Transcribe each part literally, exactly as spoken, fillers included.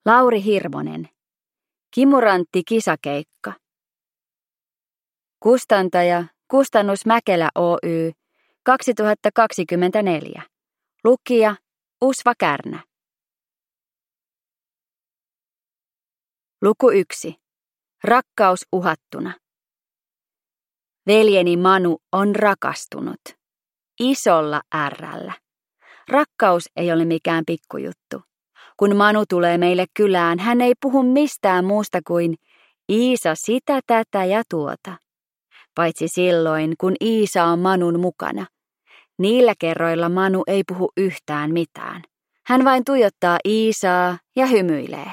Lauri Hirvonen. Kimurantti kisakeikka. Kustantaja Kustannus Mäkelä Oy kaksituhattakaksikymmentäneljä. Lukija Usva Kärnä. Luku yksi. Rakkaus uhattuna. Veljeni Manu on rakastunut. Isolla ärrällä. Rakkaus ei ole mikään pikkujuttu. Kun Manu tulee meille kylään, hän ei puhu mistään muusta kuin Iisa sitä, tätä ja tuota. Paitsi silloin, kun Iisa on Manun mukana. Niillä kerroilla Manu ei puhu yhtään mitään. Hän vain tuijottaa Iisaa ja hymyilee.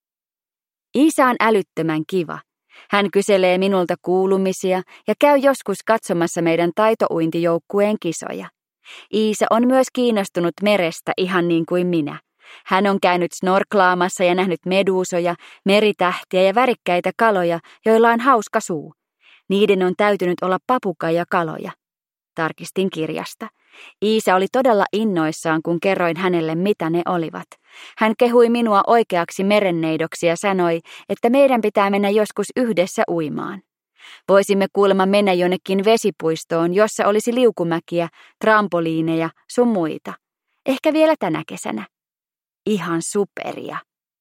Iisa on älyttömän kiva. Hän kyselee minulta kuulumisia ja käy joskus katsomassa meidän taitouintijoukkueen kisoja. Iisa on myös kiinnostunut merestä ihan niin kuin minä. Hän on käynyt snorklaamassa ja nähnyt meduusoja, meritähtiä ja värikkäitä kaloja, joilla on hauska suu. Niiden on täytynyt olla papukaija-kaloja. Tarkistin kirjasta. Iisa oli todella innoissaan, kun kerroin hänelle, mitä ne olivat. Hän kehui minua oikeaksi merenneidoksi ja sanoi, että meidän pitää mennä joskus yhdessä uimaan. Voisimme kuulemma mennä jonnekin vesipuistoon, jossa olisi liukumäkiä, trampoliineja, sun muita. Ehkä vielä tänä kesänä. Ihan superia.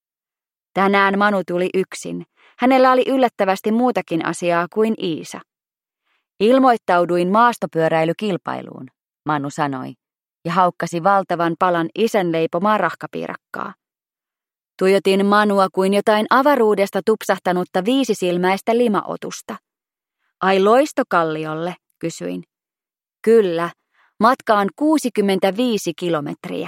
Tänään Manu tuli yksin. Hänellä oli yllättävästi muutakin asiaa kuin Iisa. Ilmoittauduin maastopyöräilykilpailuun, Manu sanoi, ja haukkasi valtavan palan isän leipomaa rahkapiirakkaa. Tuijotin Manua kuin jotain avaruudesta tupsahtanutta viisisilmäistä limaotusta. Ai Loistokalliolle, kysyin. Kyllä, matka on kuusikymmentäviisi kilometriä.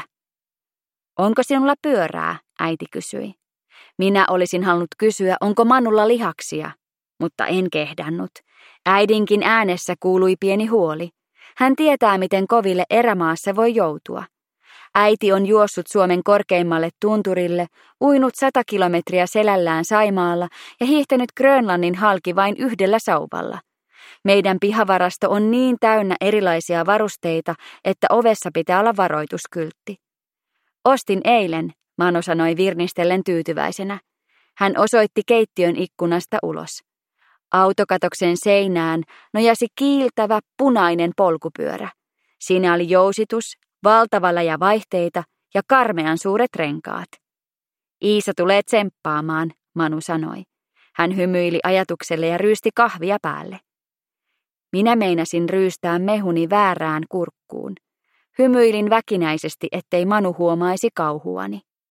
Onko sinulla pyörää, äiti kysyi. Minä olisin halunnut kysyä, onko Manulla lihaksia, mutta en kehdannut. Äidinkin äänessä kuului pieni huoli. Hän tietää, miten koville erämaassa voi joutua. Äiti on juossut Suomen korkeimmalle tunturille, uinut sata kilometriä selällään Saimaalla ja hiihtänyt Grönlannin halki vain yhdellä sauvalla. Meidän pihavarasto on niin täynnä erilaisia varusteita, että ovessa pitää olla varoituskyltti. Ostin eilen, Manu sanoi virnistellen tyytyväisenä. Hän osoitti keittiön ikkunasta ulos. Autokatoksen seinään nojasi kiiltävä punainen polkupyörä. Siinä oli jousitus, valtava läjä vaihteita ja karmean suuret renkaat. Iisa tulee tsemppaamaan, Manu sanoi. Hän hymyili ajatukselle ja ryysti kahvia päälle. Minä meinasin ryystää mehuni väärään kurkkuun. Hymyilin väkinäisesti, ettei Manu huomaisi kauhuani.